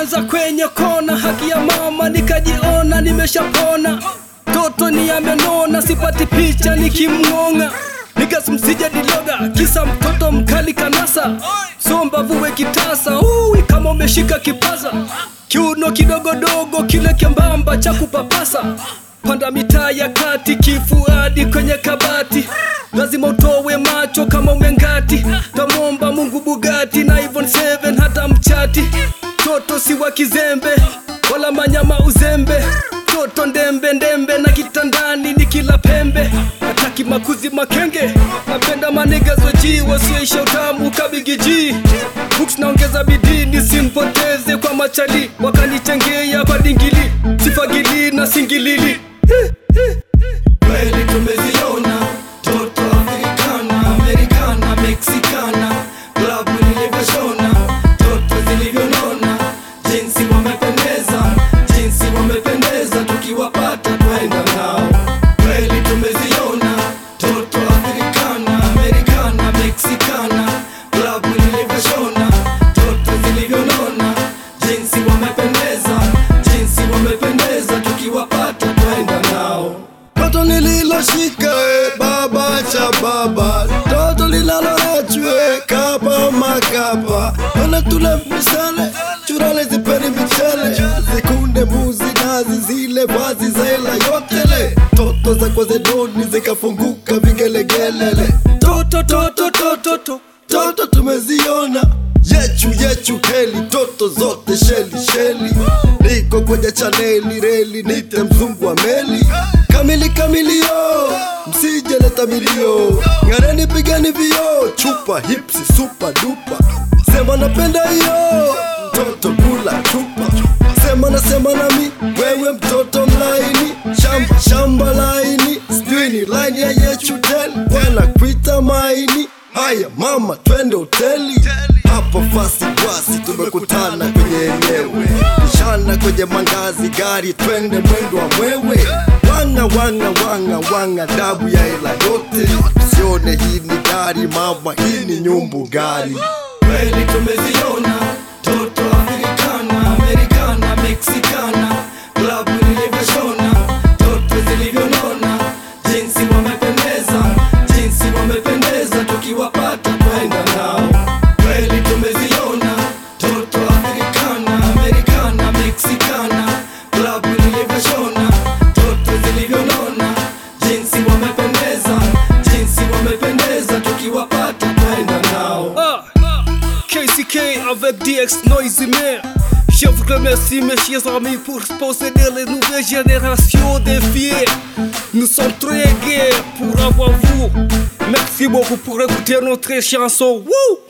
Nilicheza kwenye kona, haki ya mama nikajiona nimeshapona. Toto ni amenona, sipati picha nikimngonga. Niggas msije diloga, kisa mtoto mkali kanasa. Somba vuwe kitasa, kama umeshika kipaza. Kiuno kidogo dogo, kile kembamba cha kupapasa. Panda mitaa ya kati, kifuadi kwenye kabati. Lazima utowe macho kama umengati. Tamomba Mungu Bugatti na iPhone 7 hata mchati. Toto si wa kizembe, wala manyama uzembe. Toto ndembe ndembe na kitandani ni kila pembe. Hataki makuzi makenge, napenda maniga zoji wasioisha utamu kabigi G. Books naongeza bidii nisimpoteze kwa machali. Wakanichengea kwa dingili, sifagili na singilili. Kweli tumeziona toto Afrikana, Amerikana, Mexikana. Klabu nilivyoshona, toto zilivyonona. Jinsi wamependeza, jinsi wamependeza. Tukiwapata twenda nao. Kweli tumeziona toto Afrikana, Amerikana, Mexikana. Klabu nilivyoshona, toto zilivyonona. Jinsi wamependeza, jinsi wamependeza. Tukiwapata twenda nao. Toto nililoshika baba cha baba. Toto linalorachwe kapa makapa. Wala tula misale, churale zipeni michele. Zikunde muzi nazi zile vazi za hela yotele. Toto za kwa zedoni zikafunguka vigelegelele. Toto toto toto toto, toto tumeziona. Yechu heli, toto zote sheli sheli. Niko kwenye chaneli reli, nite mzungu wa meli. Kamili yo, msije leta milio. Ngareni pigani vio, chupa hipsi super dupa. Sema napenda hiyo, toto kula chupa. Sema nami, wewe mtoto mlaini. Shamba laini, sijui ni line ya Yechu teli. Wana kuita maini, haya mama twende hoteli. Hapo fasi basi tumekutana kwenye enyewe. Shana kwenye mangazi gari twende mwendo wa mwewe. Wanga dabu ya hela yote. Sione hii ni gari mama, hii ni nyumbu gari. Kweli tumeziona toto Afrikana, Amerikana, Mexikana. Klabu nilivyoshona, toto zilivyonona. Jinsi wamependeza, jinsi wamependeza. Tukiwapata twenda nao. Kweli tumeziona toto Afrikana, Amerikana, Mexikana. Klabu nilivyoshona, toto zilivyonona. Jinsi wamependeza, jinsi wamependeza. Tukiwapata twenda nao. KCK avec DX Noisy Man. Je vous remercie mes chers amis pour posséder les nouvelles générations des fiers. Nous sommes très gais pour avoir vous. Merci beaucoup pour écouter notre chanson. Woo!